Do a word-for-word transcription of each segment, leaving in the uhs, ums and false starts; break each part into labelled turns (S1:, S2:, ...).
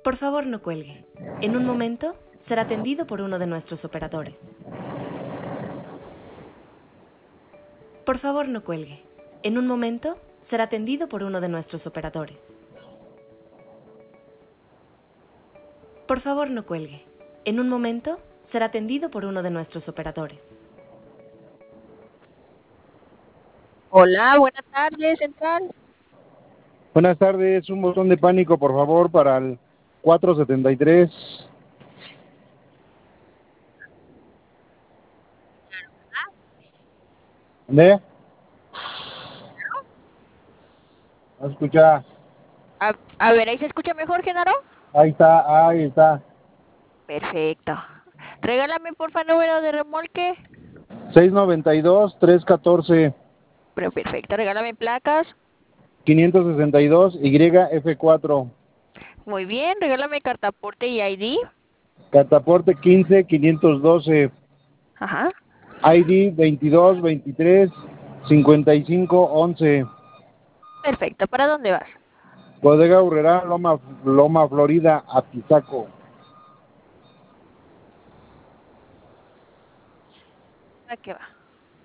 S1: Por favor, no cuelgue. En un momento será atendido por uno de nuestros operadores. Por favor, no cuelgue. En un momento será atendido por uno de nuestros operadores. Por favor, no cuelgue. En un momento será atendido por uno de nuestros operadores.
S2: Hola, buenas tardes, Central.
S3: Buenas tardes, un botón de pánico, por favor, para el cuatro setenta y tres. ¿Dónde? ¿No escucha?
S2: A, a ver, ¿ahí se escucha mejor, Genaro?
S3: Ahí está, ahí está.
S2: Perfecto. Regálame, porfa, número de remolque.
S3: seis noventa y dos, trescientos catorce,
S2: Pero perfecto, regálame placas.
S3: quinientos sesenta y dos, Y F cuatro.
S2: Muy bien, regálame cartaporte y I D.
S3: Cataporte quince, quinientos doce.
S2: Ajá.
S3: I D veintidós, veintitrés, cincuenta y cinco, once.
S2: Perfecto, ¿para dónde vas?
S3: Bodega Urrera, Loma, Loma Florida, Atizaco.
S2: ¿A qué va?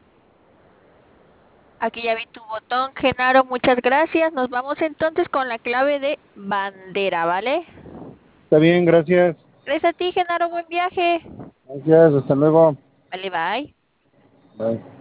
S2: Aquí ya vi tu botón, Genaro, muchas gracias. Nos vamos entonces con la clave de bandera, ¿vale?
S3: Está bien, gracias.
S2: Gracias a ti, Genaro, buen viaje.
S3: Gracias, hasta luego.
S2: Vale, bye.
S3: Bye.